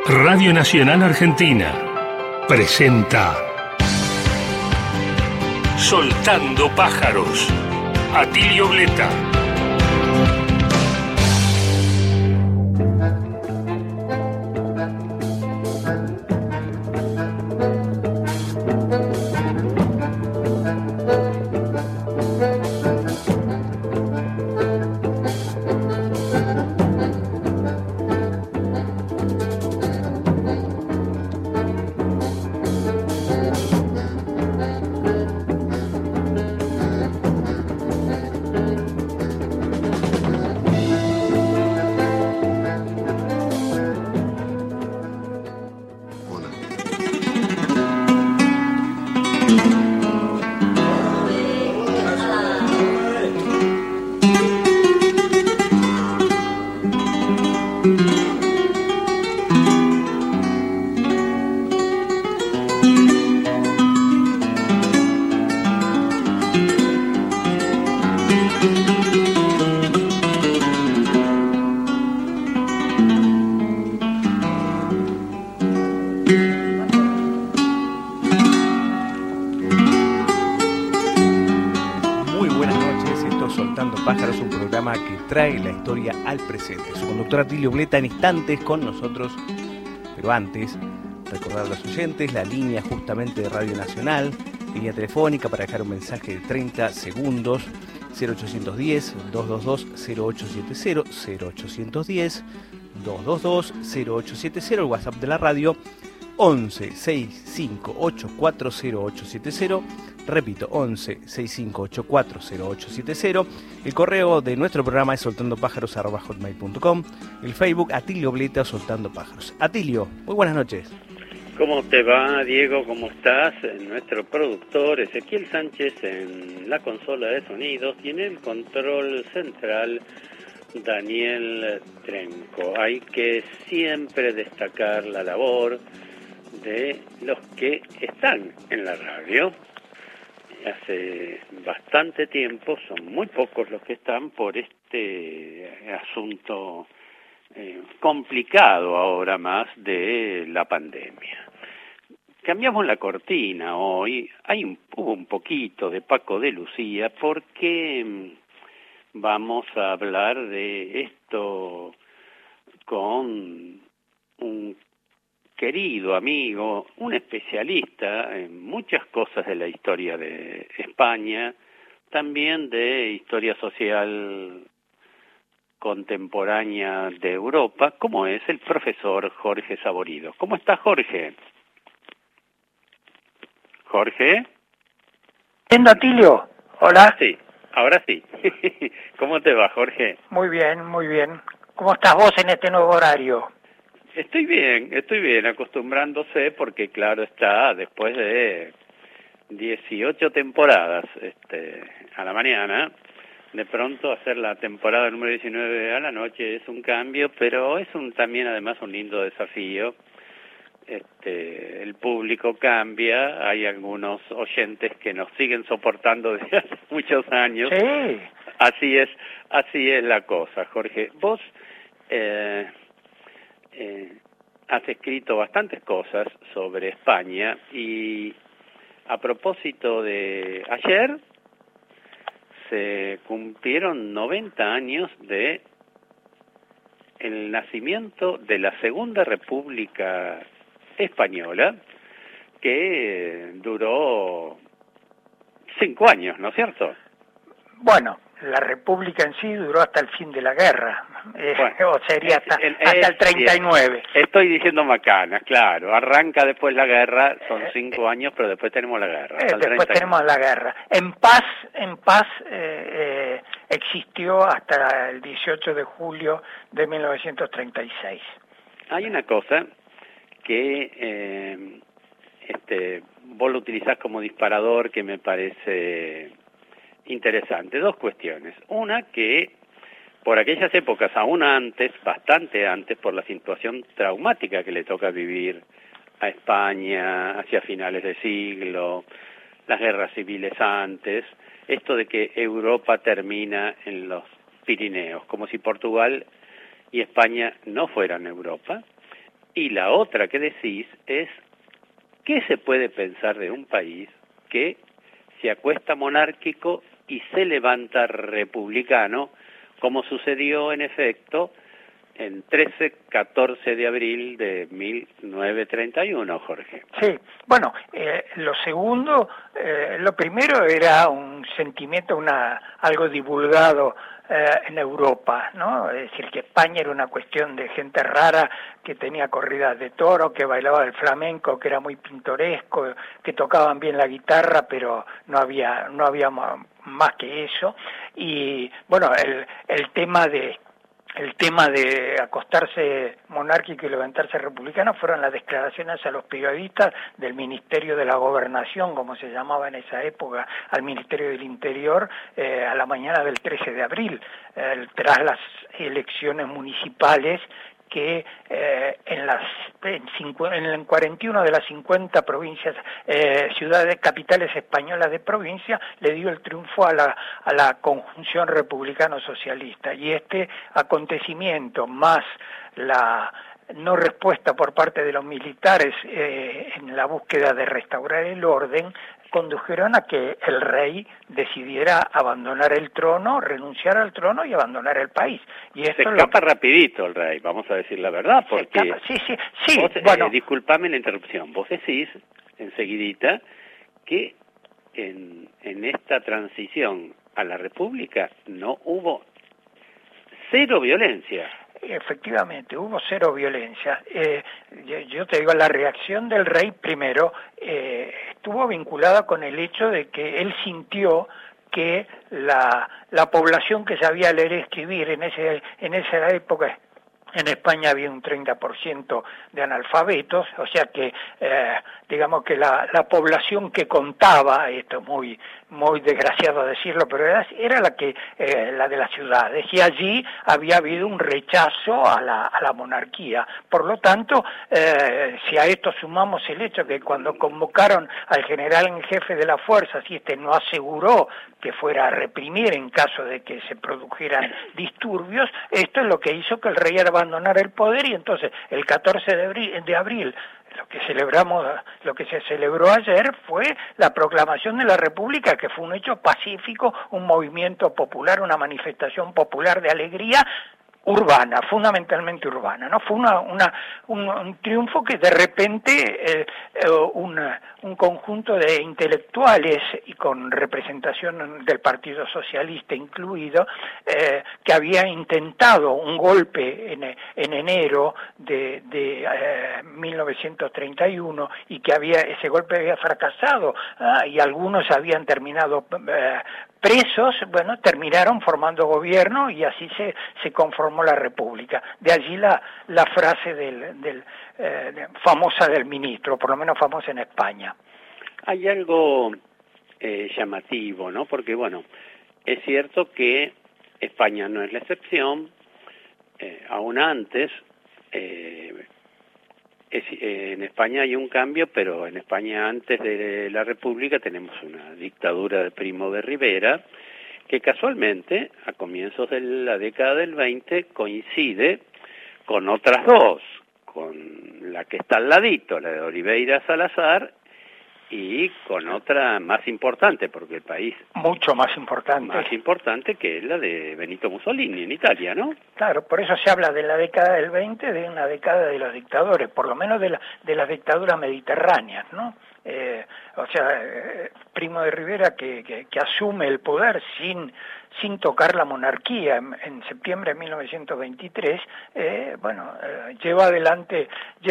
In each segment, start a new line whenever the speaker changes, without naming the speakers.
Radio Nacional Argentina presenta Soltando Pájaros. Atilio Bleta.
Trae la historia al presente. Su conductor Atilio Bleta en instantes con nosotros, pero antes, recordar a los oyentes la línea justamente de Radio Nacional, línea telefónica para dejar un mensaje de 30 segundos, 0810-222-0870, 0810-222-0870, el WhatsApp de la radio, 11-6584-0870, repito, 11-6584-0870, el correo de nuestro programa es soltandopájaros@hotmail.com, el Facebook Atilio Bleta Soltando Pájaros. Atilio, muy buenas noches.
¿Cómo te va, Diego? ¿Cómo estás? Nuestro productor Ezequiel Sánchez en la consola de sonidos y en el control central Daniel Trenco. Hay que siempre destacar la labor de los que están en la radio. Hace bastante tiempo, son muy pocos los que están por este asunto complicado ahora más de la pandemia. Cambiamos la cortina hoy, hubo un poquito de Paco de Lucía porque vamos a hablar de esto con un querido amigo, un especialista en muchas cosas de la historia de España, también de historia social contemporánea de Europa, como es el profesor Jorge Saborido. ¿Cómo está, Jorge? ¿Jorge?
¿Entiendo, Atilio? Hola.
Sí, ahora sí. ¿Cómo te va, Jorge?
Muy bien, muy bien. ¿Cómo estás vos en este nuevo horario?
Estoy bien, acostumbrándose porque claro está, después de 18 temporadas a la mañana, de pronto hacer la temporada número 19 a la noche es un cambio, pero es también además un lindo desafío. El público cambia, hay algunos oyentes que nos siguen soportando desde hace muchos años.
Sí.
Así es la cosa, Jorge. Vos has escrito bastantes cosas sobre España y a propósito de ayer se cumplieron 90 años de el nacimiento de la Segunda República Española, que duró 5 años, ¿no es cierto?
Bueno, la República en sí duró hasta el fin de la guerra, o sería hasta el 39.
Estoy diciendo macanas, claro. Arranca después la guerra, son 5 años, pero después tenemos la guerra.
Después tenemos la guerra. En paz existió hasta el 18 de julio de 1936.
Hay una cosa que vos lo utilizás como disparador que me parece interesante. Dos cuestiones. Una, que por aquellas épocas, aún antes, bastante antes, por la situación traumática que le toca vivir a España hacia finales de siglo, las guerras civiles antes, esto de que Europa termina en los Pirineos, como si Portugal y España no fueran Europa, Y la otra que decís es, ¿qué se puede pensar de un país que se acuesta monárquico y se levanta republicano, como sucedió en efecto en 13-14 de abril de 1931, Jorge?
Sí, bueno, lo segundo, lo primero era un sentimiento, algo divulgado en Europa, ¿no? Es decir, que España era una cuestión de gente rara que tenía corridas de toro, que bailaba el flamenco, que era muy pintoresco, que tocaban bien la guitarra, pero no había más que eso. Y bueno, el tema de acostarse monárquico y levantarse republicano fueron las declaraciones a los periodistas del Ministerio de la Gobernación, como se llamaba en esa época, al Ministerio del Interior, a la mañana del 13 de abril, tras las elecciones municipales que en 41 de las 50 provincias, ciudades capitales españolas de provincia, le dio el triunfo a la conjunción republicano-socialista. Y este acontecimiento, más la no respuesta por parte de los militares en la búsqueda de restaurar el orden, condujeron a que el rey decidiera abandonar el trono, renunciar al trono y abandonar el país. Y esto
se escapa rapidito el rey, vamos a decir la verdad, porque
sí,
vos,
bueno,
disculpame la interrupción, vos decís enseguidita que en esta transición a la república no hubo cero violencia.
Efectivamente, hubo cero violencia. Yo te digo, la reacción del rey primero estuvo vinculada con el hecho de que él sintió que la población que sabía leer y escribir en esa época, en España había un 30% de analfabetos, o sea que digamos que la población que contaba, esto es muy desgraciado decirlo, pero era la de la ciudad, y allí había habido un rechazo a la monarquía. Por lo tanto, si a esto sumamos el hecho que cuando convocaron al general en jefe de las fuerzas, y este no aseguró que fuera a reprimir en caso de que se produjeran disturbios, esto es lo que hizo que el rey abandonara el poder, y entonces el 14 de abril lo que se celebró ayer fue la proclamación de la República, que fue un hecho pacífico, un movimiento popular, una manifestación popular de alegría urbana, fundamentalmente urbana, ¿no? Fue un triunfo que de repente un conjunto de intelectuales y con representación del Partido Socialista incluido, que había intentado un golpe en enero de 1931 y que ese golpe había fracasado, y algunos habían terminado presos, bueno, terminaron formando gobierno y así se conformó la República. De allí la frase famosa del ministro, por lo menos famosa en España.
Hay algo llamativo, ¿no? Porque, bueno, es cierto que España no es la excepción. Aún antes, en España hay un cambio, pero en España antes de la República tenemos una dictadura de Primo de Rivera, que casualmente a comienzos de la década del 20 coincide con otras dos, con la que está al ladito, la de Oliveira Salazar, y con otra más importante, porque el país...
Mucho más importante.
Más importante, que es la de Benito Mussolini en Italia, ¿no?
Claro, por eso se habla de la década del 20, de una década de los dictadores, por lo menos de las dictaduras mediterráneas, ¿no? Primo de Rivera que asume el poder sin tocar la monarquía en septiembre de 1923, lleva adelante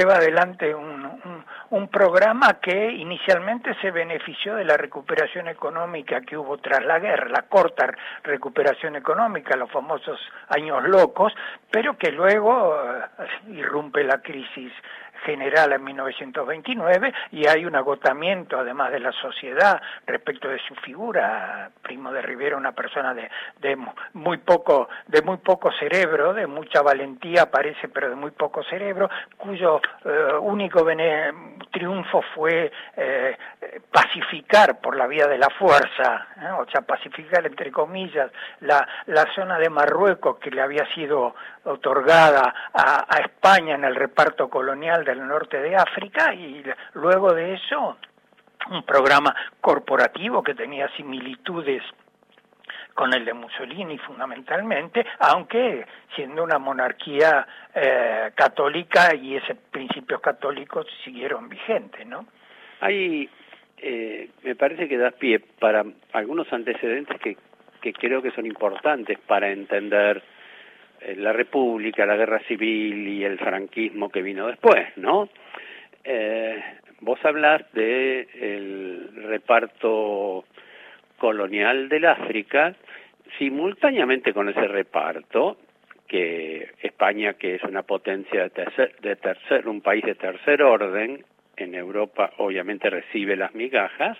un programa que inicialmente se benefició de la recuperación económica que hubo tras la guerra, la corta recuperación económica, los famosos años locos, pero que luego irrumpe la crisis general en 1929 y hay un agotamiento además de la sociedad respecto de su figura. Primo de Rivera, una persona de muy poco cerebro, de mucha valentía parece, pero de muy poco cerebro, cuyo único triunfo fue pacificar por la vía de la fuerza, o sea, pacificar entre comillas la zona de Marruecos que le había sido otorgada a España en el reparto colonial del norte de África, y luego de eso un programa corporativo que tenía similitudes con el de Mussolini fundamentalmente, aunque siendo una monarquía católica, y esos principios católicos siguieron vigentes, ¿no?
Ahí me parece que das pie para algunos antecedentes que creo que son importantes para entender la República, la Guerra Civil y el franquismo que vino después, ¿no? Vos hablás de el reparto colonial del África. Simultáneamente con ese reparto, que España, que es una potencia un país de tercer orden, en Europa obviamente recibe las migajas,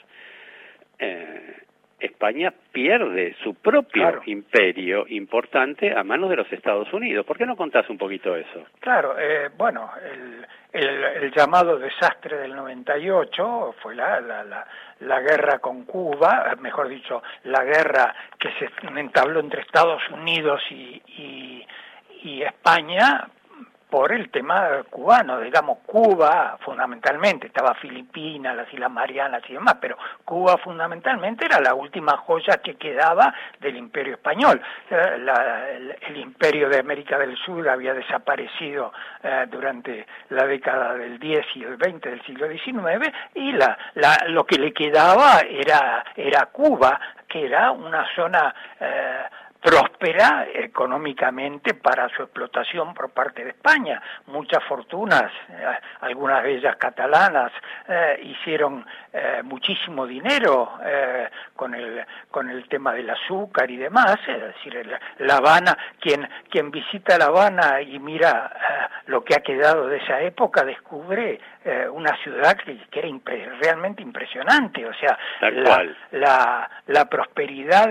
España pierde su propio imperio importante a manos de los Estados Unidos. ¿Por qué no contás un poquito eso?
Claro, bueno, el llamado desastre del 98 fue la guerra con Cuba, mejor dicho, la guerra que se entabló entre Estados Unidos y España por el tema cubano. Digamos, Cuba fundamentalmente, estaba Filipinas, las Islas Marianas y demás, pero Cuba fundamentalmente era la última joya que quedaba del Imperio Español. El Imperio de América del Sur había desaparecido durante la década del 10 y el 20 del siglo XIX, y lo que le quedaba era Cuba, que era una zona próspera económicamente para su explotación por parte de España. Muchas fortunas, algunas de ellas catalanas, hicieron muchísimo dinero con el tema del azúcar y demás. Es decir, La Habana, quien visita La Habana y mira lo que ha quedado de esa época, descubre una ciudad que era realmente impresionante. O sea, la prosperidad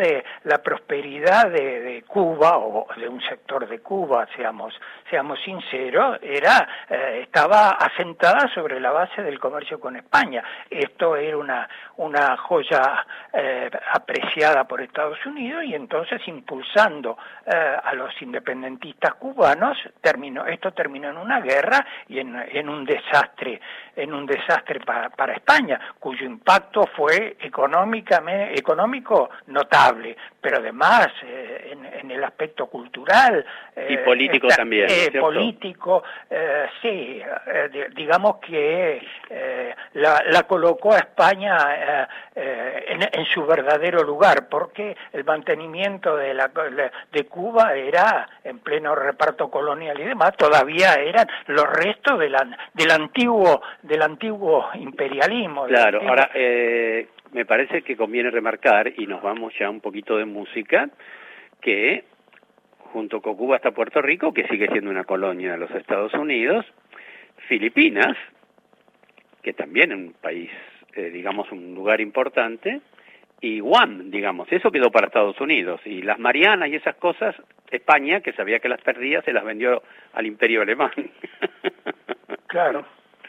de Cuba, o de un sector de Cuba, seamos sinceros, estaba asentada sobre la base del comercio con España. Esto era una joya apreciada por Estados Unidos, y entonces, impulsando a los independentistas cubanos, esto terminó en una guerra y en un desastre para España, cuyo impacto fue económico notable, pero además en el aspecto cultural
y político también, ¿cierto?
Político, sí, digamos que la colocó a España en su verdadero lugar, porque el mantenimiento de Cuba era en pleno reparto colonial y demás, todavía eran los restos del antiguo imperialismo.
Claro, ahora me parece que conviene remarcar, y nos vamos ya un poquito de música, que junto con Cuba está Puerto Rico, que sigue siendo una colonia de los Estados Unidos, Filipinas, que también es un país, digamos, un lugar importante, y Guam, digamos, eso quedó para Estados Unidos, y las Marianas y esas cosas, España, que sabía que las perdía, se las vendió al Imperio Alemán.
Claro.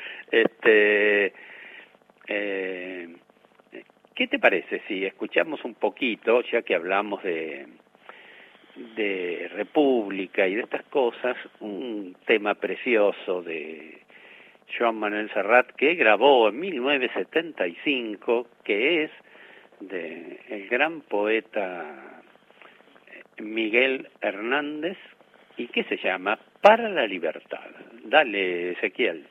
¿Qué te parece si escuchamos un poquito, ya que hablamos de República y de estas cosas, un tema precioso de Joan Manuel Serrat que grabó en 1975, que es de el gran poeta Miguel Hernández, y que se llama Para la Libertad? Dale, Ezequiel.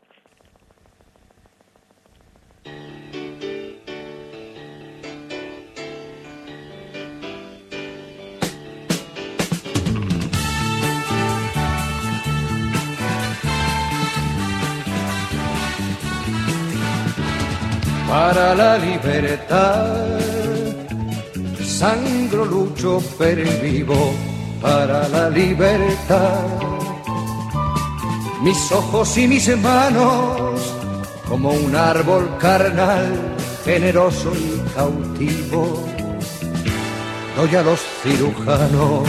Para la libertad, sangro, lucho per il vivo, para la libertad. mis ojos y mis manos, como un árbol carnal, generoso y cautivo, doy a los cirujanos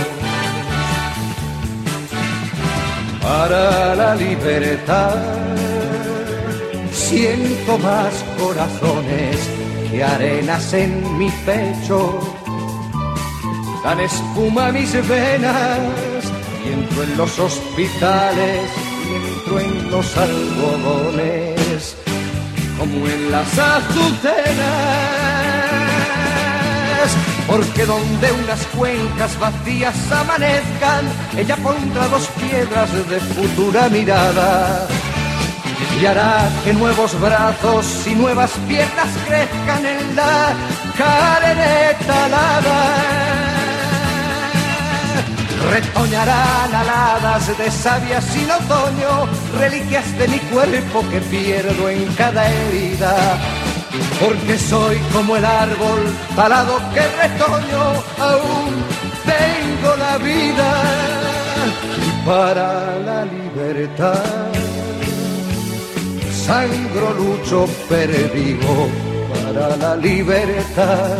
para la libertad. Siento más corazones que arenas en mi pecho, dan espuma a mis venas y entro en los hospitales y entro en los algodones como en las azucenas, porque donde unas cuencas vacías amanezcan, ella pondrá 2 piedras de futura mirada y hará que nuevos brazos y nuevas piernas crezcan en la carne talada. Retoñarán aladas de savia sin otoño, reliquias de mi cuerpo que pierdo en cada herida, porque soy como el árbol talado que retoño, aún tengo la vida y para la libertad sangro, lucho, perdigo para la libertad.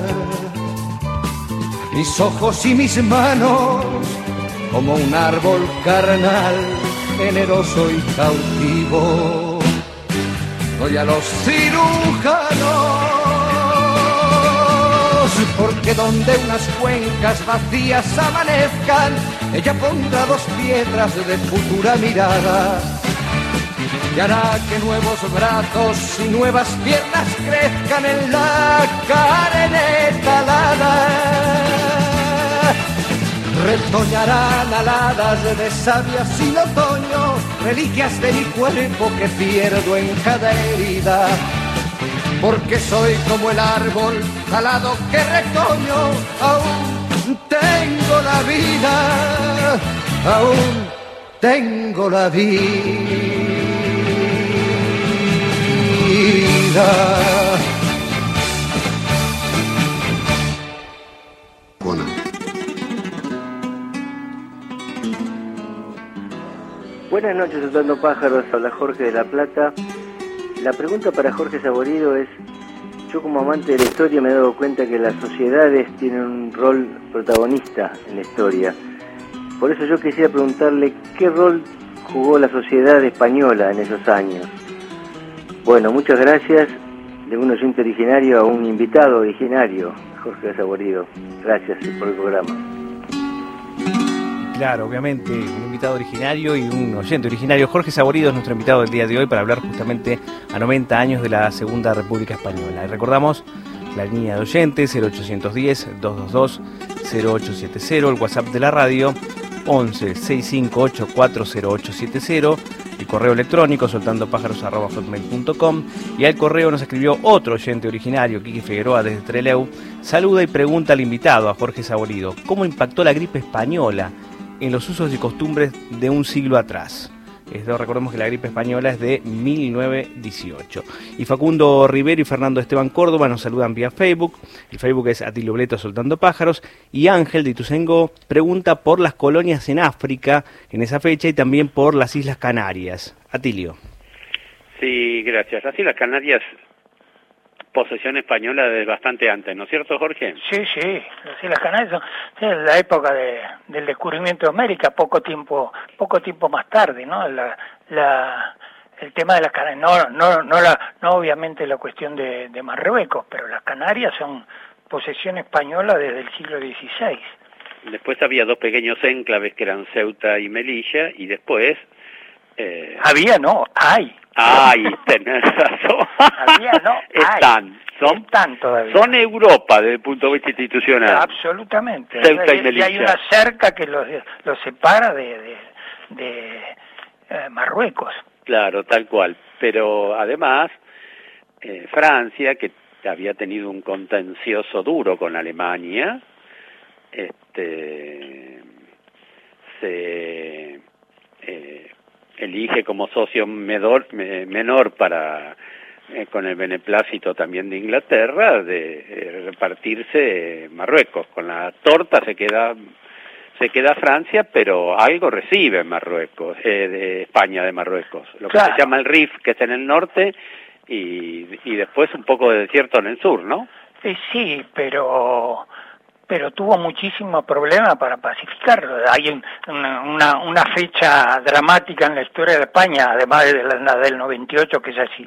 Mis ojos y mis manos, como un árbol carnal, generoso y cautivo, doy a los cirujanos, porque donde unas cuencas vacías amanezcan, ella pondrá 2 piedras de futura mirada y hará que nuevos brazos y nuevas piernas crezcan en la carne talada. Retoñarán aladas de savia sin otoño, reliquias de mi cuerpo que pierdo en cada herida, porque soy como el árbol talado que retoño, aún tengo la vida, aún tengo la vida.
Buenas noches, Soltando Pájaros, habla Jorge de La Plata. La pregunta para Jorge Saborido es, yo como amante de la historia me he dado cuenta que las sociedades tienen un rol protagonista en la historia. Por eso yo quisiera preguntarle qué rol jugó la sociedad española en esos años. Bueno, muchas gracias, de un oyente originario a un invitado originario, Jorge Saborido. Gracias por el programa.
Claro, obviamente, un invitado originario y un oyente originario. Jorge Saborido es nuestro invitado del día de hoy para hablar justamente a 90 años de la Segunda República Española. Y recordamos la línea de oyentes 0810-222-0870, el WhatsApp de la radio 11-6584-0870, el correo electrónico soltandopájaros@hotmail.com, y al correo nos escribió otro oyente originario, Quique Figueroa desde Trelew. Saluda y pregunta al invitado, a Jorge Saborido, ¿cómo impactó la gripe española en los usos y costumbres de un siglo atrás? Recordemos que la gripe española es de 1918. Y Facundo Rivero y Fernando Esteban Córdoba nos saludan vía Facebook. El Facebook es Atilio Bleta Soltando Pájaros. Y Ángel de Ituzaingó pregunta por las colonias en África en esa fecha y también por las Islas Canarias. Atilio.
Sí, gracias. Las Islas Canarias, posesión española desde bastante antes, ¿no es cierto, Jorge?
Sí, las Islas Canarias son la época del descubrimiento de América, poco tiempo más tarde, ¿no? El tema de las Canarias, no obviamente la cuestión de Marruecos, pero las Canarias son posesión española desde el siglo XVI.
Después había 2 pequeños enclaves que eran Ceuta y Melilla, y después...
hay.
Ay, tenés razón. Están todavía. Son Europa desde el punto de vista institucional.
Absolutamente.
Ceuta y Melilla.
Y hay una cerca que los separa de Marruecos.
Claro, tal cual. Pero además, Francia, que había tenido un contencioso duro con Alemania, se elige como socio menor para, con el beneplácito también de Inglaterra, de repartirse Marruecos. Con la torta se se queda Francia, pero algo recibe Marruecos, de España de Marruecos, lo que se llama el Rif, que es en el norte, y después un poco de desierto en el sur, ¿no?
Sí, pero tuvo muchísimo problema para pacificarlo. Hay una fecha dramática en la historia de España, además de la del 98, que ya es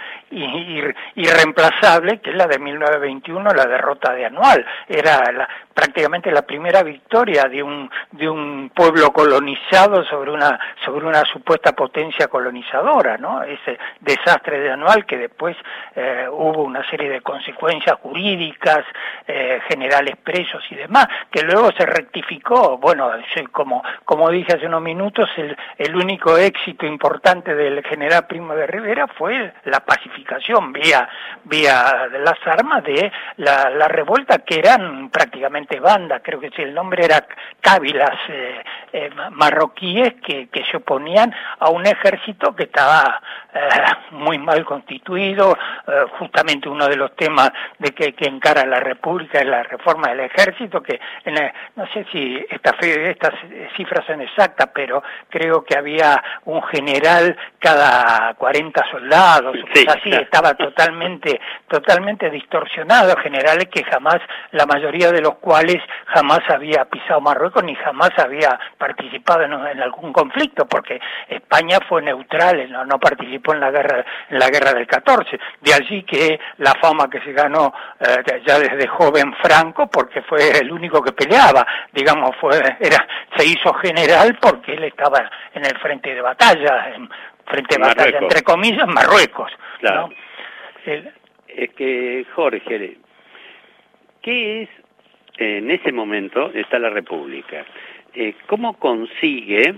irreemplazable, que es la de 1921, la derrota de Anual. Era prácticamente la primera victoria de un pueblo colonizado sobre una supuesta potencia colonizadora, ¿no? Ese desastre de Anual, que después hubo una serie de consecuencias jurídicas, generales presos y demás, que luego se rectificó. Bueno, como dije hace unos minutos, el único éxito importante del general Primo de Rivera fue la pacificación vía las armas de la revuelta, que eran prácticamente bandas. Creo que el nombre era cábilas marroquíes que se oponían a un ejército que estaba muy mal constituido. Justamente uno de los temas que encara la República es la reforma del ejército, que no sé si estas cifras son exactas, pero creo que había un general cada 40 soldados,
sí,
así, estaba totalmente distorsionado, generales que jamás, la mayoría de los cuales jamás había pisado Marruecos ni jamás había participado en algún conflicto, porque España fue neutral, no participó en la guerra del 14. De allí que la fama que se ganó ya desde joven Franco, porque fue el único que peleaba, digamos, se hizo general porque él estaba en el frente de batalla, entre comillas, Marruecos.
Claro.
¿No?
Es que, Jorge, ¿qué es, en ese momento está la República? ¿Cómo consigue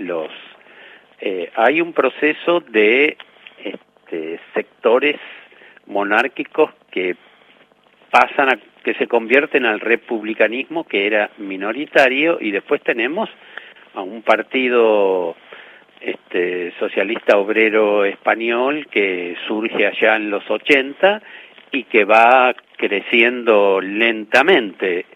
hay un proceso de sectores monárquicos que que se convierten al republicanismo, que era minoritario, y después tenemos a un partido socialista obrero español que surge allá en los 80 y que va creciendo lentamente.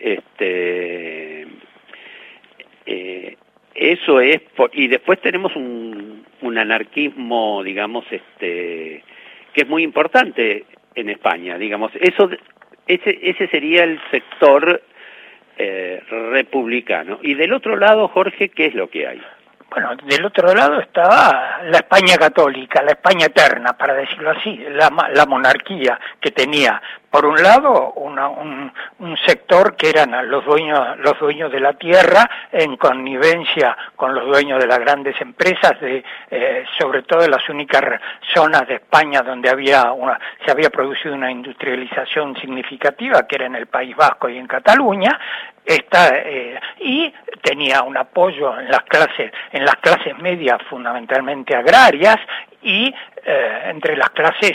Eso es, y después tenemos un anarquismo, digamos, que es muy importante en España, digamos. Ese sería el sector republicano. Y del otro lado, Jorge, ¿qué es lo que hay?
Bueno, del otro lado estaba la España católica, la España eterna, para decirlo así, la monarquía, que tenía, por un lado, un sector que eran los dueños de la tierra, en connivencia con los dueños de las grandes empresas, sobre todo en las únicas zonas de España donde se había producido una industrialización significativa, que era en el País Vasco y en Cataluña. Y tenía un apoyo en las clases medias, fundamentalmente agrarias, y entre las clases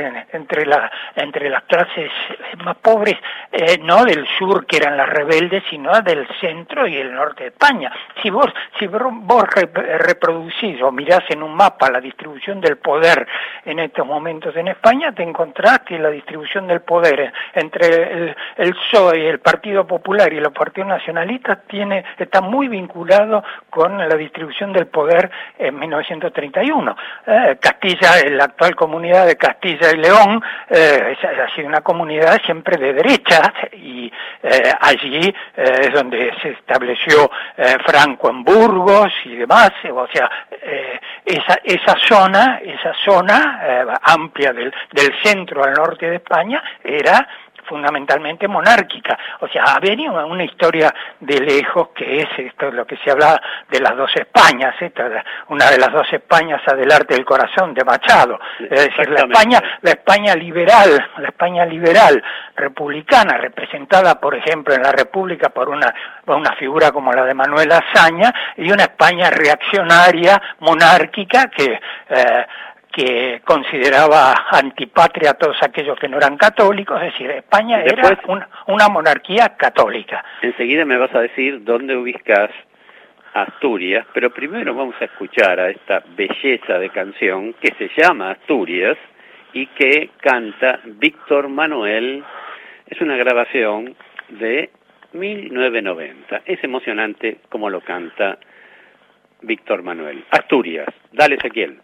más pobres, no del sur, que eran las rebeldes, sino del centro y el norte de España. Si vos reproducís o mirás en un mapa la distribución del poder en estos momentos en España, te encontrás que la distribución del poder entre el PSOE, el Partido Popular y los partidos nacionalistas está muy vinculado con la distribución del poder en 1931. Castilla, la actual comunidad de Castilla y León, ha sido una comunidad siempre de derecha, y allí es donde se estableció Franco en Burgos y demás. O sea, esa zona amplia del centro al norte de España era fundamentalmente monárquica. O sea, ha venido una historia de lejos, que es esto, lo que se habla de las dos Españas, una de las dos Españas Adelante del corazón, de Machado. Es decir, la España liberal republicana, representada, por ejemplo, en la República por una figura como la de Manuel Azaña, y una España reaccionaria, monárquica, que consideraba antipatria a todos aquellos que no eran católicos. Es decir, España era una monarquía católica.
Enseguida me vas a decir dónde ubicas Asturias, pero primero vamos a escuchar a esta belleza de canción que se llama Asturias y que canta Víctor Manuel. Es una grabación de 1990. Es emocionante como lo canta Víctor Manuel. Asturias. Dale, Ezequiel.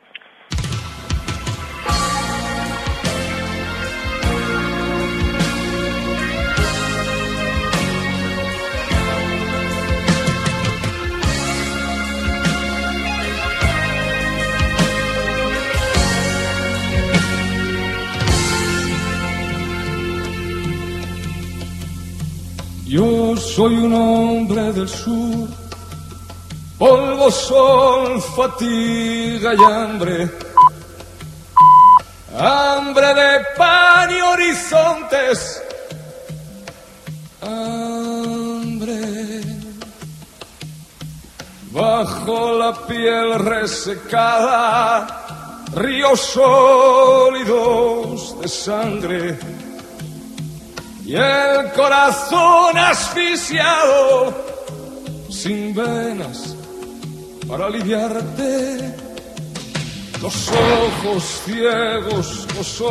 Yo soy un hombre del sur, polvo, sol, fatiga y hambre. Hambre de pan y horizontes. Hambre. Bajo la piel resecada, ríos sólidos de sangre. Y el corazón asfixiado, sin venas para aliviarte. Los ojos ciegos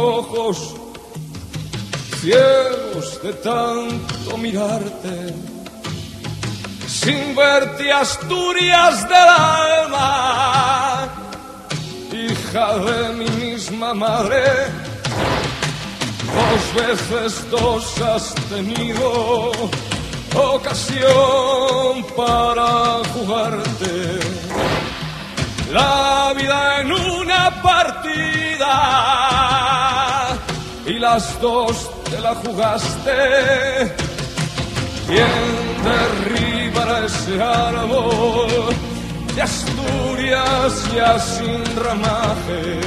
de tanto mirarte. Sin verte, Asturias del alma, hija de mi misma madre. 2 veces 2 has tenido ocasión para jugarte la vida en una partida y las 2 te la jugaste. ¿Quién derribará ese árbol de Asturias ya sin ramaje?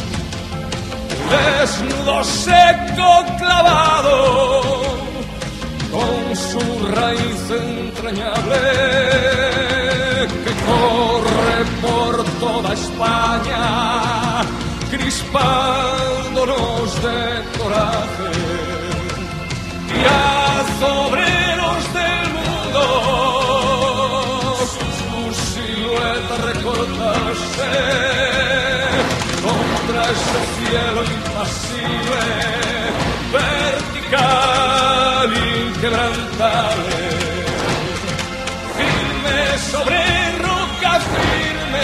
Desnudo, seco, clavado, con su raíz entrañable, que corre por toda España, crispándonos de coraje. Y haz obreros del mundo su silueta recortarse contra ese cielo impasible, vertical, inquebrantable, firme sobre roca firme,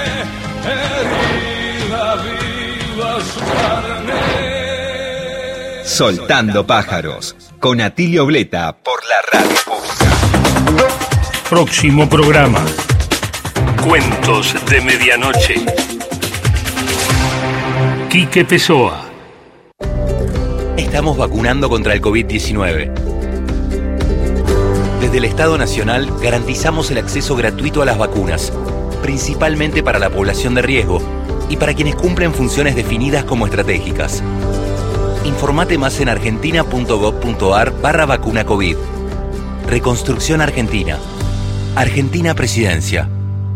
herida viva su carne.
Soltando pájaros, con Atilio Bleta por la radio pública.
Próximo programa. Cuentos de medianoche. Quique Pessoa.
Estamos vacunando contra el COVID-19. Desde el Estado Nacional garantizamos el acceso gratuito a las vacunas, principalmente para la población de riesgo y para quienes cumplen funciones definidas como estratégicas. Informate más en argentina.gov.ar/vacuna COVID. Reconstrucción Argentina. Argentina Presidencia.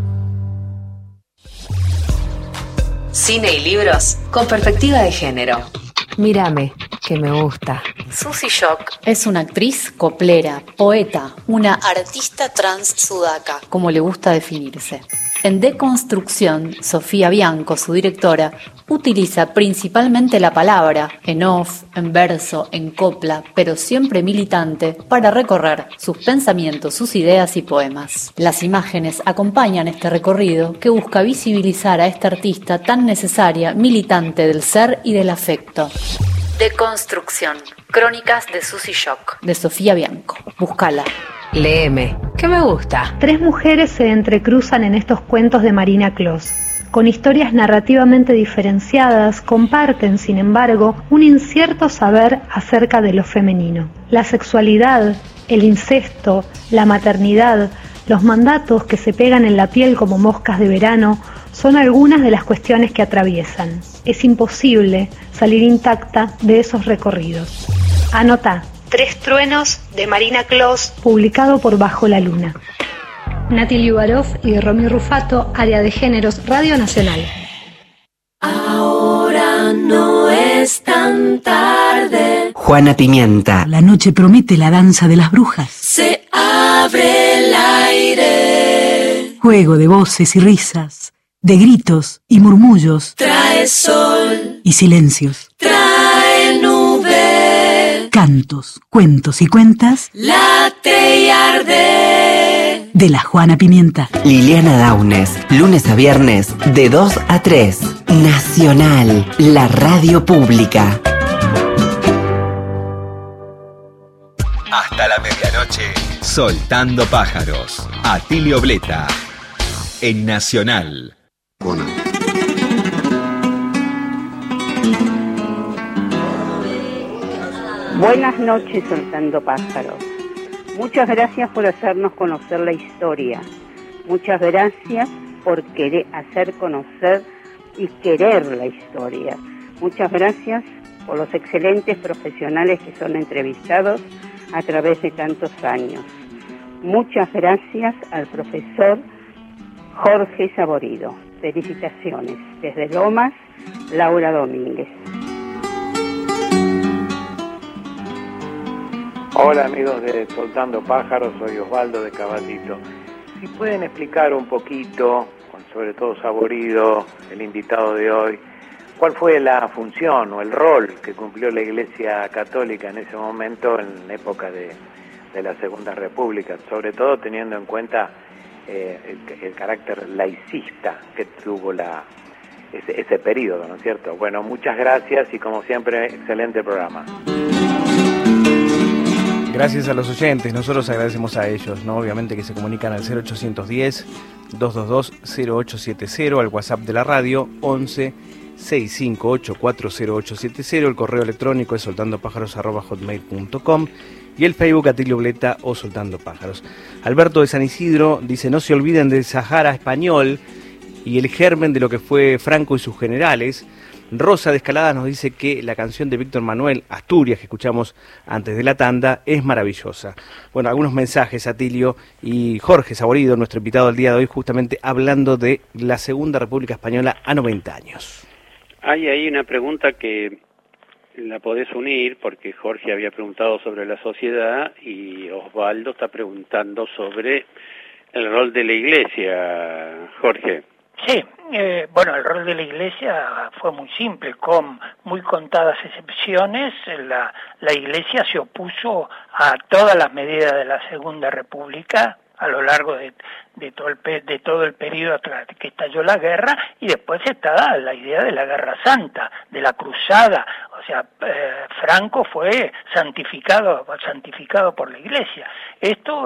Cine y libros con perspectiva de género.
Mírame, que me gusta.
Susy Shock es una actriz coplera, poeta, una artista trans sudaca, como le gusta definirse. En Deconstrucción, Sofía Bianco, su directora, utiliza principalmente la palabra, en off, en verso, en copla, pero siempre militante, para recorrer sus pensamientos, sus ideas y poemas. Las imágenes acompañan este recorrido que busca visibilizar a esta artista tan necesaria, militante del ser y del afecto. Deconstrucción, Crónicas de Susy Shock, de Sofía Bianco. Búscala.
Léeme, que me gusta.
3 mujeres se entrecruzan en estos cuentos de Marina Clos. Con historias narrativamente diferenciadas, comparten, sin embargo, un incierto saber acerca de lo femenino. La sexualidad, el incesto, la maternidad, los mandatos que se pegan en la piel como moscas de verano, son algunas de las cuestiones que atraviesan. Es imposible salir intacta de esos recorridos. Anotá. 3 truenos de Marina Clos, publicado por Bajo la Luna. Nati Liubarov y Romy Rufato, Área de Géneros, Radio Nacional.
Ahora no es tan tarde.
Juana Pimienta.
La noche promete la danza de las brujas.
Se abre el aire.
Juego de voces y risas, de gritos y murmullos.
Trae sol
y silencios.
Trae nube
Cantos, cuentos y cuentas.
Late y arde.
De la Juana Pimienta.
Liliana Daunes, lunes a viernes, de 2 a 3. Nacional, la radio pública.
Hasta la medianoche, Soltando Pájaros. Atilio Bleta, en Nacional.
Buenas noches, Soltando Pájaros. Muchas gracias por hacernos conocer la historia. Muchas gracias por querer hacer conocer y querer la historia. Muchas gracias por los excelentes profesionales que son entrevistados a través de tantos años. Muchas gracias al profesor Jorge Saborido. Felicitaciones. Desde Lomas, Laura Domínguez.
Hola amigos de Soltando Pájaros, soy Osvaldo de Caballito. Si pueden explicar un poquito, sobre todo Saborido, el invitado de hoy, cuál fue la función o el rol que cumplió la Iglesia Católica en ese momento, en época de la Segunda República, sobre todo teniendo en cuenta el carácter laicista que tuvo ese periodo, ¿no es cierto? Bueno, muchas gracias y como siempre, excelente programa.
Gracias a los oyentes, nosotros agradecemos a ellos, ¿no? Obviamente que se comunican al 0810-222-0870, al WhatsApp de la radio 11-6584-0870, el correo electrónico es soltandopájaros@hotmail.com y el Facebook Atilio Bleta o Soltando Pájaros. Alberto de San Isidro dice: no se olviden del Sahara español y el germen de lo que fue Franco y sus generales. Rosa de Escalada nos dice que la canción de Víctor Manuel, Asturias, que escuchamos antes de la tanda, es maravillosa. Bueno, algunos mensajes, Atilio, y Jorge Saborido, nuestro invitado del día de hoy, justamente hablando de la Segunda República Española a 90 años.
Hay ahí una pregunta que la podés unir, porque Jorge había preguntado sobre la sociedad y Osvaldo está preguntando sobre el rol de la Iglesia, Jorge.
Sí, bueno, el rol de la Iglesia fue muy simple, con muy contadas excepciones. La Iglesia se opuso a todas las medidas de la Segunda República a lo largo de todo el periodo que estalló la guerra, y después está la idea de la Guerra Santa, de la Cruzada. O sea, Franco fue santificado por la Iglesia. Esto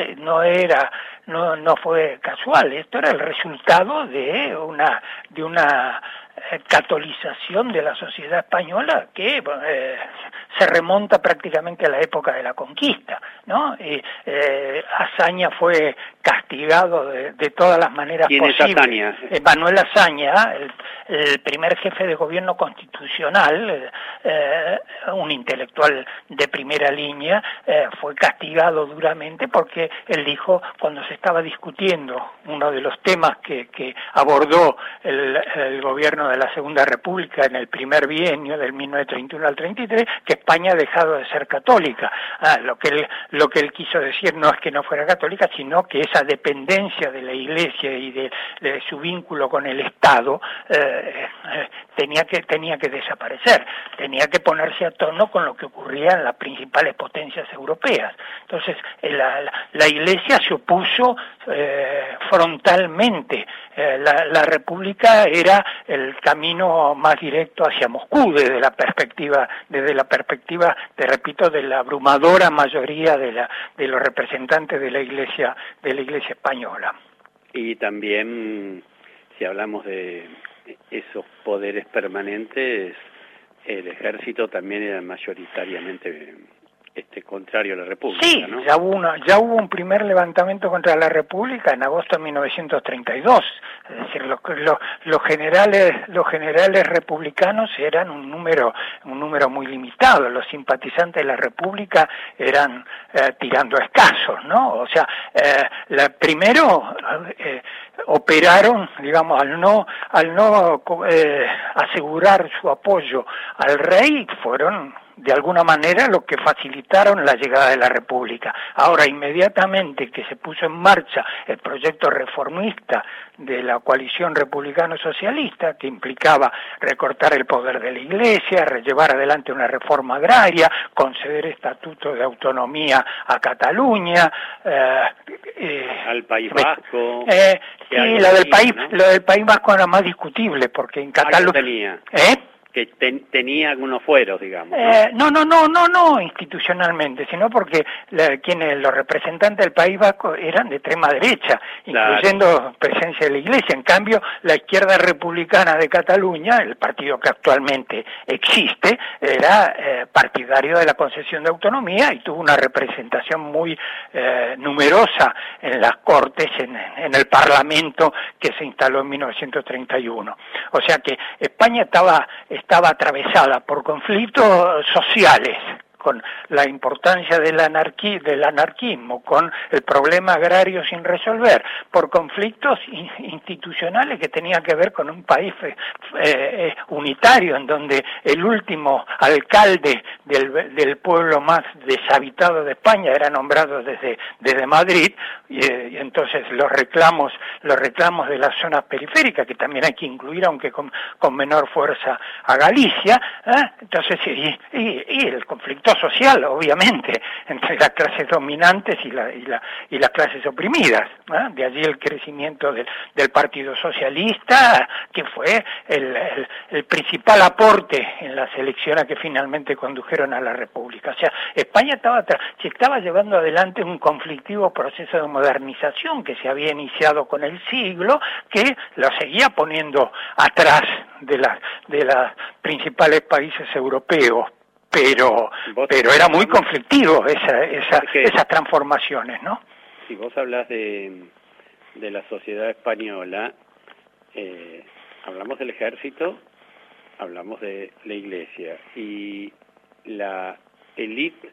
no fue casual, esto era el resultado de una catolización de la sociedad española que se remonta prácticamente a la época de la conquista, ¿no? Azaña fue castigado de todas las maneras posibles. ¿Quién es Azaña? Manuel Azaña, el primer jefe de gobierno constitucional, un intelectual de primera línea, fue castigado duramente porque él dijo, cuando se estaba discutiendo uno de los temas que abordó el gobierno de la Segunda República en el primer bienio del 1931 al 33, que España ha dejado de ser católica. Lo que él quiso decir no es que no fuera católica, sino que esa dependencia de la Iglesia y de su vínculo con el Estado tenía que desaparecer, tenía que ponerse a tono con lo que ocurría en las principales potencias europeas. Entonces la Iglesia se opuso frontalmente. La República era el camino más directo hacia Moscú desde la perspectiva, te repito, de la abrumadora mayoría de los representantes de la Iglesia española.
Y también, si hablamos de esos poderes permanentes, el ejército también era mayoritariamente contrario a la República,
sí,
¿no?
ya hubo un primer levantamiento contra la República en agosto de 1932. Es decir, los generales republicanos eran un número muy limitado. Los simpatizantes de la República eran tirando a escasos, ¿no? O sea, primero operaron, digamos, al no asegurar su apoyo al rey, fueron de alguna manera lo que facilitaron la llegada de la República. Ahora, inmediatamente que se puso en marcha el proyecto reformista de la coalición republicano-socialista, que implicaba recortar el poder de la Iglesia, llevar adelante una reforma agraria, conceder estatuto de autonomía a Cataluña,
al País Vasco.
Sí, lo del País Vasco era más discutible, porque en Cataluña...
que tenía algunos fueros, digamos.
No institucionalmente, sino porque los representantes del País Vasco eran de extrema derecha, incluyendo presencia de la Iglesia. En cambio, la izquierda republicana de Cataluña, el partido que actualmente existe, era partidario de la concesión de autonomía y tuvo una representación muy numerosa en las Cortes, en el Parlamento que se instaló en 1931. O sea que España estaba atravesada por conflictos sociales, con la importancia del anarquismo, con el problema agrario sin resolver, por conflictos institucionales que tenían que ver con un país unitario, en donde el último alcalde del pueblo más deshabitado de España era nombrado desde Madrid, y entonces los reclamos de las zonas periféricas, que también hay que incluir, aunque con menor fuerza, a Galicia, entonces y el conflicto social, obviamente, entre las clases dominantes y las clases oprimidas, de allí el crecimiento del Partido Socialista, que fue el principal aporte en las elecciones que finalmente condujeron a la República. O sea, España se estaba llevando adelante un conflictivo proceso de modernización que se había iniciado con el siglo, que lo seguía poniendo atrás de los principales países europeos. Pero era muy conflictivo esas transformaciones, ¿no?
Si vos hablas de la sociedad española, hablamos del ejército, hablamos de la Iglesia, y la élite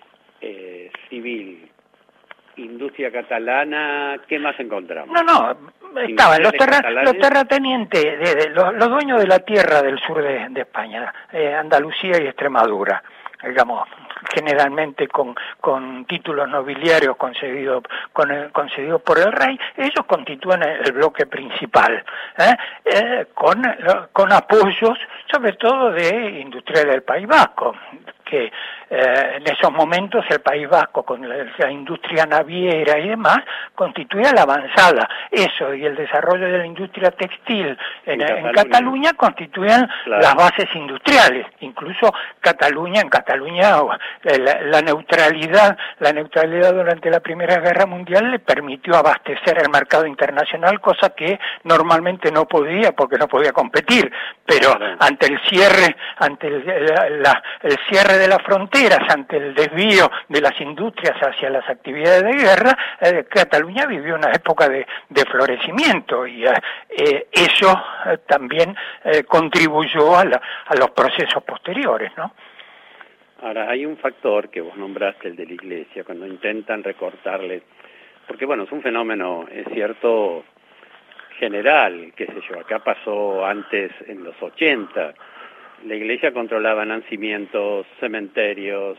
civil, industria catalana, ¿qué más encontramos?
Estaban los terratenientes, los dueños de la tierra del sur de España, Andalucía y Extremadura, digamos, generalmente con títulos nobiliarios concedidos por el rey. Ellos constituyen el bloque principal, con apoyos sobre todo de industriales del País Vasco, que en esos momentos el País Vasco, con la industria naviera y demás, constituía la avanzada. Eso y el desarrollo de la industria textil en Cataluña constituían las bases industriales. Incluso en Cataluña la neutralidad durante la Primera Guerra Mundial le permitió abastecer el mercado internacional, cosa que normalmente no podía, porque no podía competir. Pero ante el cierre de las fronteras, ante el desvío de las industrias hacia las actividades de guerra, Cataluña vivió una época de florecimiento, y eso también contribuyó a los procesos posteriores, ¿no?
Ahora, hay un factor que vos nombraste, el de la Iglesia, cuando intentan recortarle, porque bueno, es un fenómeno, es cierto, general, qué sé yo, acá pasó antes en los 80, la Iglesia controlaba nacimientos, cementerios,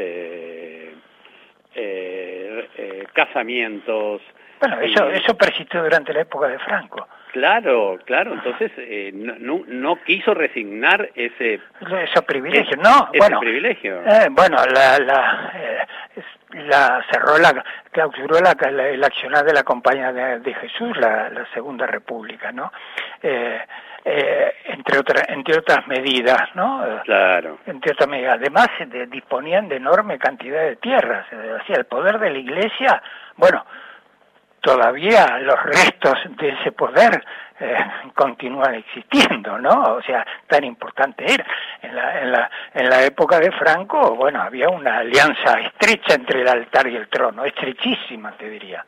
casamientos. Bueno,
eso persistió durante la época de Franco.
Claro, entonces no quiso resignar ese
privilegio,
privilegio.
Clausuró el accionar de la Compañía de Jesús, la Segunda República, ¿no? Entre otras medidas, ¿no?
Claro.
Entre otras medidas. Además, disponían de enorme cantidad de tierras. El poder de la Iglesia, todavía los restos de ese poder continúan existiendo, ¿no? O sea, tan importante era. En la época de Franco, había una alianza estrecha entre el altar y el trono, estrechísima, te diría.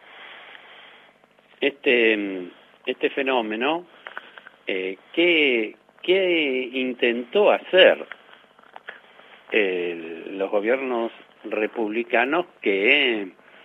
Este fenómeno, ¿qué intentó hacer los gobiernos republicanos que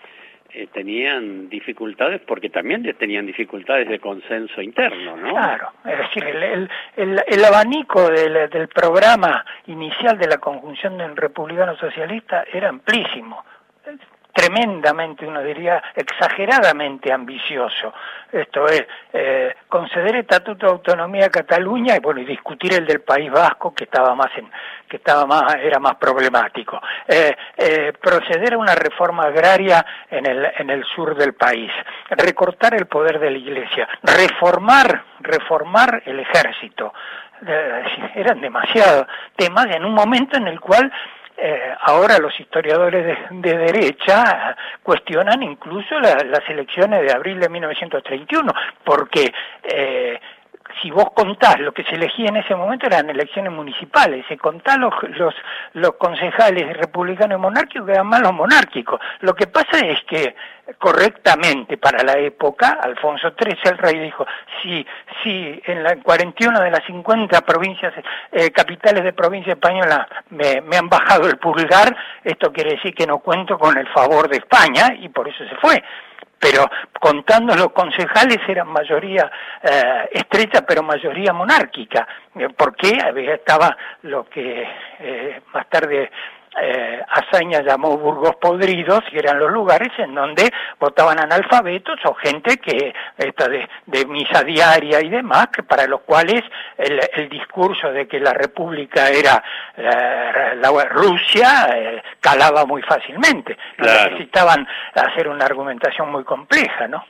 tenían dificultades porque también tenían dificultades de consenso interno, ¿no?
Claro, es decir, el abanico del programa inicial de la conjunción de republicano socialista era amplísimo, tremendamente, uno diría, exageradamente ambicioso. Esto es, conceder estatuto de autonomía a Cataluña y discutir el del País Vasco, que era más problemático. Proceder a una reforma agraria en el sur del país, recortar el poder de la Iglesia, reformar el ejército. Eran demasiados temas en un momento en el cual ahora los historiadores de derecha cuestionan incluso las elecciones de abril de 1931, porque si vos contás lo que se elegía en ese momento eran elecciones municipales, se contás los concejales republicanos y monárquicos que eran más los monárquicos. Lo que pasa es que correctamente para la época, Alfonso XIII, el rey, dijo, si en la 41 de las 50 provincias, capitales de provincia española me han bajado el pulgar, esto quiere decir que no cuento con el favor de España, y por eso se fue. Pero contando los concejales eran mayoría estrecha, pero mayoría monárquica, porque estaba lo que más tarde Azaña llamó Burgos Podridos, y eran los lugares en donde votaban analfabetos o gente que de misa diaria y demás, que para los cuales el discurso de que la república era la Rusia calaba muy fácilmente.
Claro.
Necesitaban hacer una argumentación muy compleja, ¿no?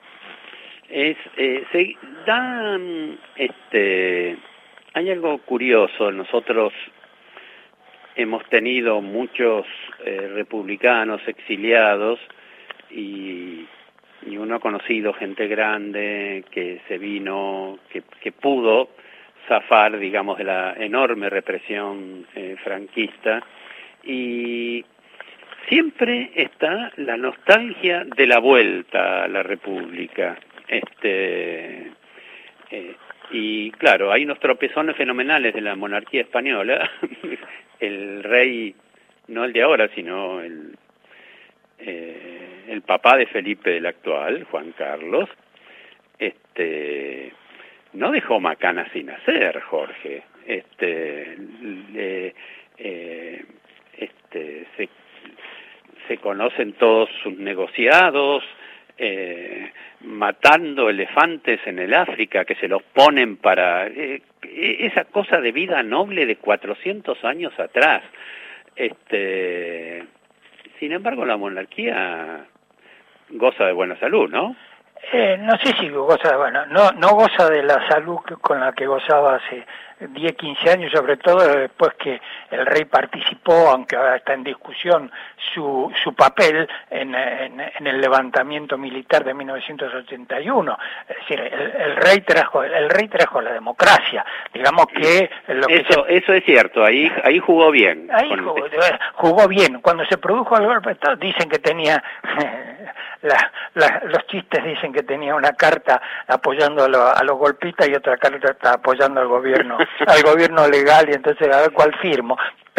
Hay algo curioso. Nosotros hemos tenido muchos republicanos exiliados y uno ha conocido gente grande que se vino, que pudo zafar, digamos, de la enorme represión franquista, y siempre está la nostalgia de la vuelta a la república. Y claro, hay unos tropezones fenomenales de la monarquía española. El rey, no el de ahora, sino el papá de Felipe el actual, Juan Carlos, no dejó macana sin hacer, Jorge. Se conocen todos sus negociados, matando elefantes en el África, que se los ponen para esa cosa de vida noble de 400 años atrás. Sin embargo, la monarquía goza de buena salud, ¿no?
No sé si goza, no goza de la salud con la que gozaba hace 10, 15 años, sobre todo después que el rey participó, aunque ahora está en discusión, su papel en el levantamiento militar de 1981. Es decir, el rey trajo la democracia. Digamos que
eso es cierto, ahí jugó bien.
Jugó bien. Cuando se produjo el golpe de Estado, dicen que tenía los chistes dicen que tenía una carta apoyando a los golpistas y otra carta apoyando al gobierno legal, y entonces a ver cuál firmo.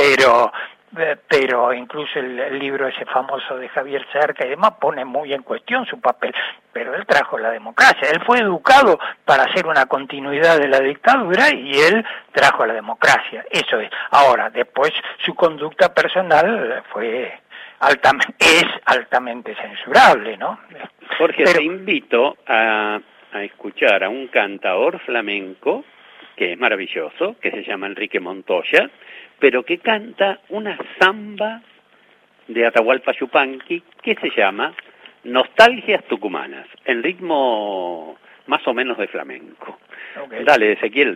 Pero incluso el libro ese famoso de Javier Cerca y demás pone muy en cuestión su papel. Pero él trajo la democracia, él fue educado para hacer una continuidad de la dictadura y él trajo la democracia, eso es. Ahora, después su conducta personal es altamente censurable, ¿no?
Jorge, te invito a escuchar a un cantaor flamenco que es maravilloso, que se llama Enrique Montoya, pero que canta una samba de Atahualpa Yupanqui que se llama Nostalgias Tucumanas, en ritmo más o menos de flamenco. Okay. Dale, Ezequiel.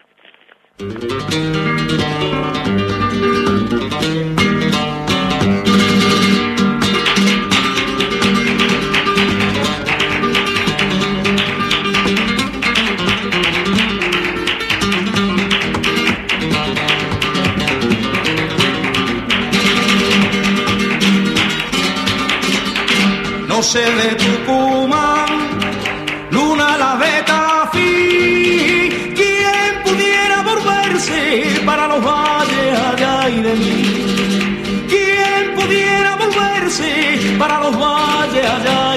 No sé de Tucumán, luna la de Tafí, quien pudiera volverse para los valles allá y de mí, quien pudiera volverse para los valles allá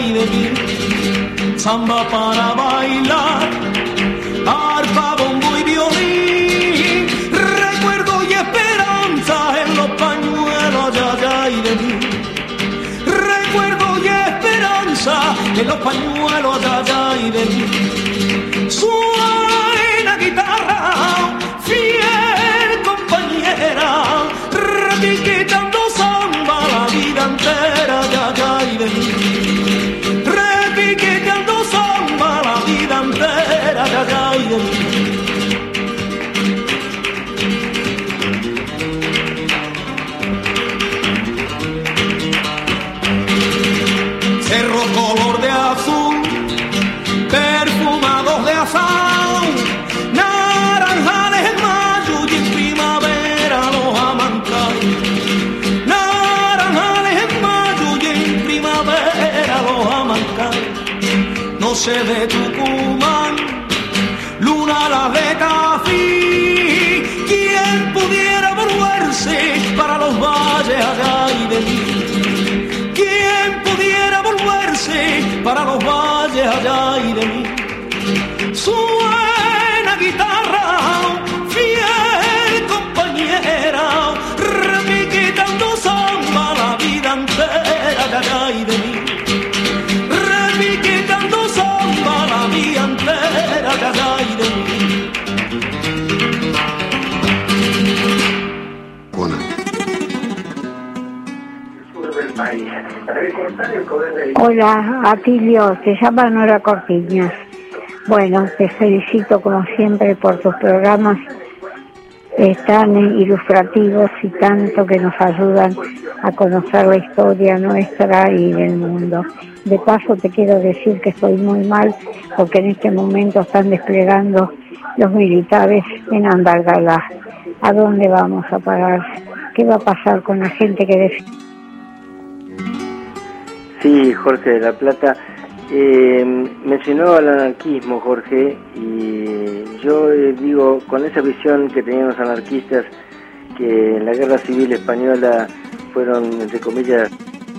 samba para bailar, arpa, bombo y violín, recuerdo y esperanza en los pañuelos ay de mí. Recuerdo y esperanza en los pañuelos ay de mí. Suena guitarra, fiel compañera, repiquetando samba la vida entera ay de mí. Repiquetando samba la vida entera ay de mí. Cerro color de azul, perfumados de azahar, naranjales en mayo y en primavera los amancay. Naranjales en mayo y en primavera los amancay. No sé de Tucumán, luna la de Tafí, quien pudiera volverse para los valles allá y de mí. ¿Quién pudiera volverse para los valles allá y de mí? Suena guitarra, fiel compañera, repiquetando samba la vida entera allá y de mí. Repiquetando samba la vida entera allá y de mí.
Hola, Atilio, te llama Nora Cortiñas. Bueno, te felicito como siempre por tus programas tan ilustrativos y tanto que nos ayudan a conocer la historia nuestra y del mundo. De paso te quiero decir que estoy muy mal porque en este momento están desplegando los militares en Andalgalá. ¿A dónde vamos a parar? ¿Qué va a pasar con la gente que defiende?
Sí, Jorge de la Plata. Mencionó al anarquismo, Jorge, y yo digo, con esa visión que tenían los anarquistas, que en la Guerra Civil Española fueron, entre comillas...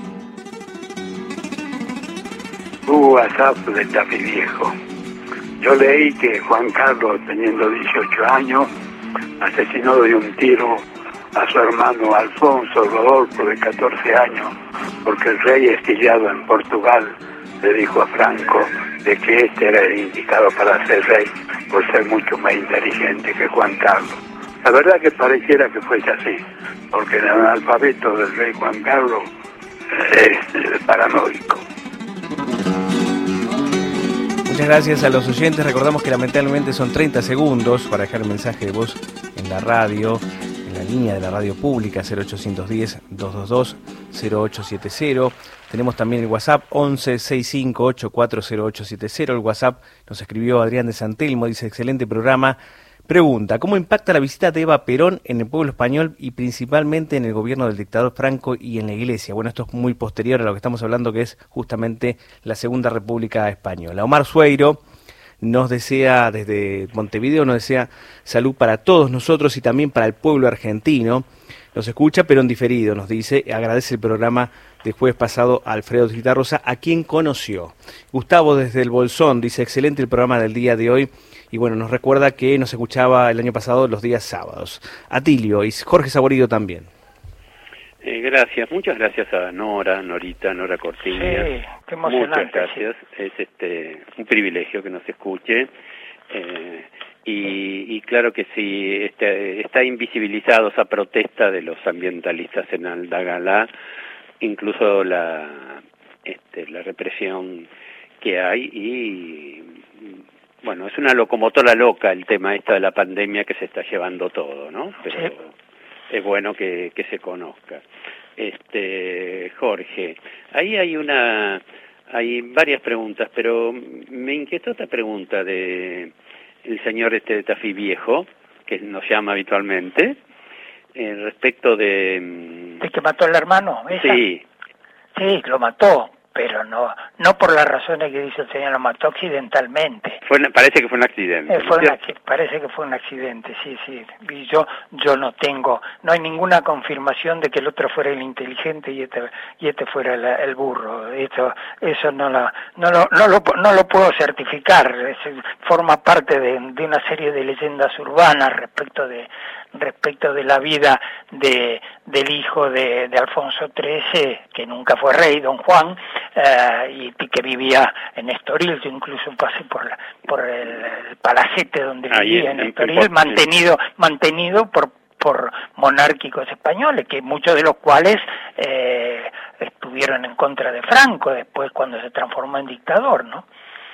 WhatsApp de Tafí Viejo. Yo leí que Juan Carlos, teniendo 18 años, asesinó de un tiro a su hermano Alfonso Rodolfo, de 14 años, porque el rey exiliado en Portugal le dijo a Franco de que este era el indicado para ser rey, por ser mucho más inteligente que Juan Carlos. La verdad que pareciera que fuese así, porque el analfabeto del rey Juan Carlos es paranoico.
Muchas gracias a los oyentes. Recordamos que lamentablemente son 30 segundos para dejar un mensaje de voz en la radio, en la línea de la radio pública 0810-222-0870. Tenemos también el WhatsApp 1165840870. El WhatsApp nos escribió Adrián de Santelmo, dice: excelente programa. Pregunta: ¿cómo impacta la visita de Eva Perón en el pueblo español y principalmente en el gobierno del dictador Franco y en la Iglesia? Bueno, esto es muy posterior a lo que estamos hablando, que es justamente la Segunda República Española. Omar Sueiro nos desea, desde Montevideo, nos desea salud para todos nosotros y también para el pueblo argentino. Nos escucha, pero en diferido, nos dice, agradece el programa del jueves pasado a Alfredo Citarrosa, a quien conoció. Gustavo desde el Bolsón dice: excelente el programa del día de hoy. Y bueno, nos recuerda que nos escuchaba el año pasado los días sábados. Atilio y Jorge Saborido también.
Gracias, muchas gracias a Nora Cortiñas.
Sí, qué emocionante.
Muchas gracias, es un privilegio que nos escuche. Y claro que sí, está invisibilizado esa protesta de los ambientalistas en Andalgalá, incluso la represión que hay y... Bueno, es una locomotora loca el tema de la pandemia que se está llevando todo, ¿no? Pero sí, es bueno que se conozca. Jorge, ahí hay varias preguntas, pero me inquietó esta pregunta de el señor de Tafí Viejo, que nos llama habitualmente, respecto de...
¿El que mató al hermano? ¿Esa?
Sí.
Sí, lo mató. pero no por las razones que dice el señor, lo mató accidentalmente.
Parece que fue un accidente.
Parece que fue un accidente, sí. Y yo no hay ninguna confirmación de que el otro fuera el inteligente y este fuera el burro. Eso no lo puedo certificar. Forma parte de una serie de leyendas urbanas respecto de la vida del hijo de Alfonso XIII, que nunca fue rey, don Juan, y que vivía en Estoril. Yo incluso pasé por el palacete donde vivía en Estoril, mantenido por monárquicos españoles, que muchos de los cuales estuvieron en contra de Franco después cuando se transformó en dictador, ¿no?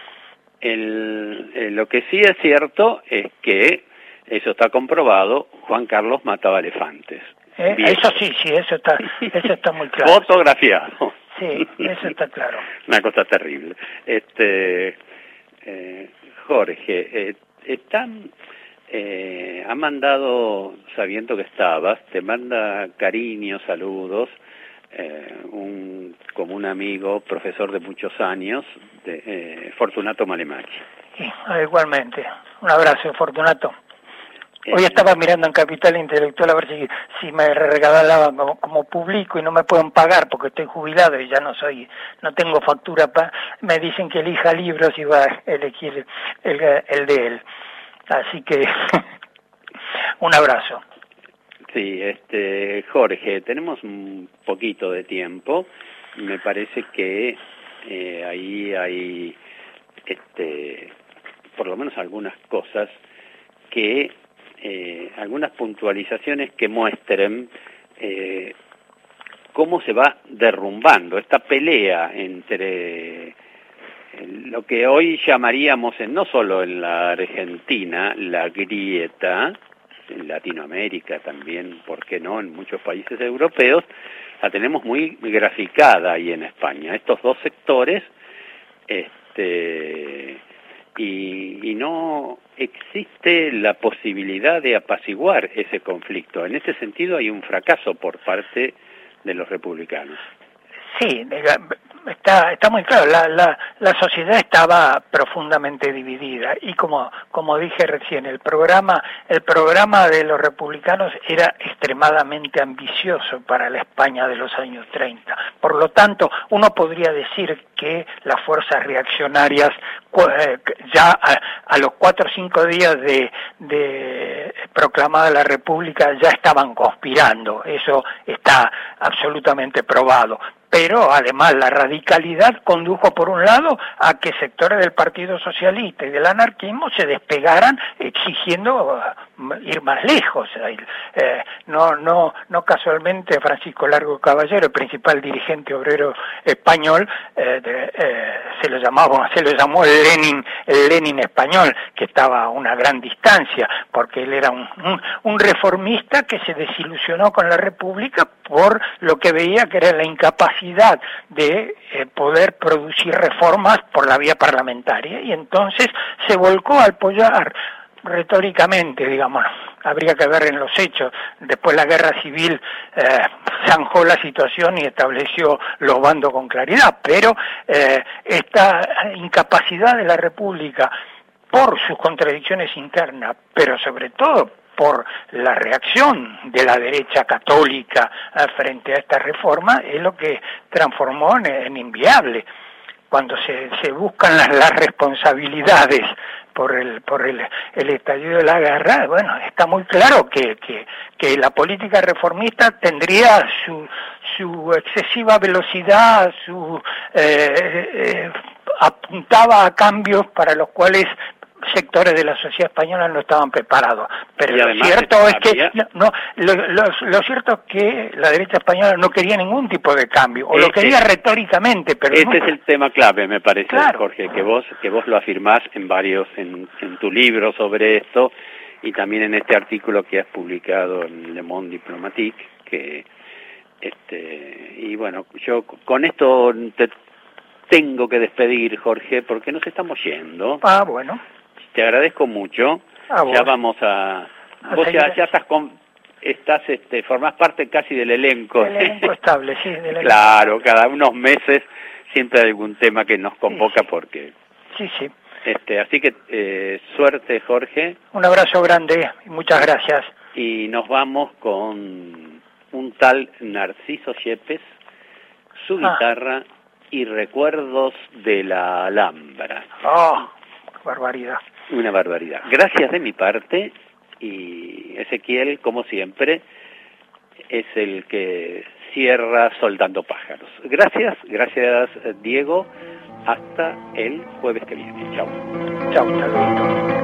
Lo que sí es cierto es que eso está comprobado. Juan Carlos mataba elefantes.
Eso sí, eso está muy claro.
Fotografiado.
Sí, eso está claro.
Una cosa terrible. Jorge, ha mandado, sabiendo que estabas, te manda cariños, saludos, como un amigo, profesor de muchos años, Fortunato Malemachi.
Sí, igualmente. Un abrazo, Fortunato. Hoy estaba mirando en Capital Intelectual a ver si me regalaba como público y no me pueden pagar porque estoy jubilado y ya no tengo factura. Me dicen que elija libros y va a elegir el de él. Así que un abrazo.
Sí, Jorge, tenemos un poquito de tiempo. Me parece que ahí hay por lo menos algunas cosas que algunas puntualizaciones que muestren cómo se va derrumbando esta pelea entre lo que hoy llamaríamos, no solo en la Argentina, la grieta, en Latinoamérica también, ¿por qué no?, en muchos países europeos, la tenemos muy graficada ahí en España. Estos dos sectores, y no existe la posibilidad de apaciguar ese conflicto. En este sentido hay un fracaso por parte de los republicanos.
Sí, está muy claro, la sociedad estaba profundamente dividida y como dije recién, el programa de los republicanos era extremadamente ambicioso para la España de los años 30. Por lo tanto, uno podría decir que las fuerzas reaccionarias ya a los 4 o 5 días de proclamada la República ya estaban conspirando. Eso está absolutamente probado. Pero además la radicalidad condujo por un lado a que sectores del Partido Socialista y del anarquismo se despegaran exigiendo ir más lejos. No casualmente Francisco Largo Caballero, el principal dirigente obrero español, se lo llamó el Lenin español, que estaba a una gran distancia, porque él era un reformista que se desilusionó con la República por lo que veía que era la incapacidad de poder producir reformas por la vía parlamentaria, y entonces se volcó a apoyar retóricamente, digamos, habría que ver en los hechos. Después la guerra civil zanjó la situación y estableció los bandos con claridad, pero esta incapacidad de la República por sus contradicciones internas, pero sobre todo por la reacción de la derecha católica frente a esta reforma, es lo que transformó en inviable. Cuando se buscan las responsabilidades por el estallido de la guerra, bueno, está muy claro que la política reformista tendría su excesiva velocidad, apuntaba a cambios para los cuales sectores de la sociedad española no estaban preparados, pero lo cierto es que lo cierto es que la derecha española no quería ningún tipo de cambio, o lo quería retóricamente, pero
este es el tema clave, me parece, claro. Jorge, que vos lo afirmás en tu libro sobre esto, y también en este artículo que has publicado en Le Monde Diplomatique, que y bueno, yo con esto te tengo que despedir, Jorge, porque nos estamos yendo.
Bueno.
Te agradezco mucho. Ya vamos a... Vos ya estás formás parte casi del elenco.
El elenco estable, sí. Del
claro, cada unos meses siempre hay algún tema que nos convoca porque...
Sí, sí.
Así que suerte, Jorge.
Un abrazo grande y muchas gracias.
Y nos vamos con un tal Narciso Yepes, su guitarra y recuerdos de la Alhambra.
¡Oh, barbaridad!
Una barbaridad. Gracias de mi parte, y Ezequiel, como siempre, es el que cierra Soldando Pájaros. Gracias Diego. Hasta el jueves que viene. Chao.
Chao, Talvito.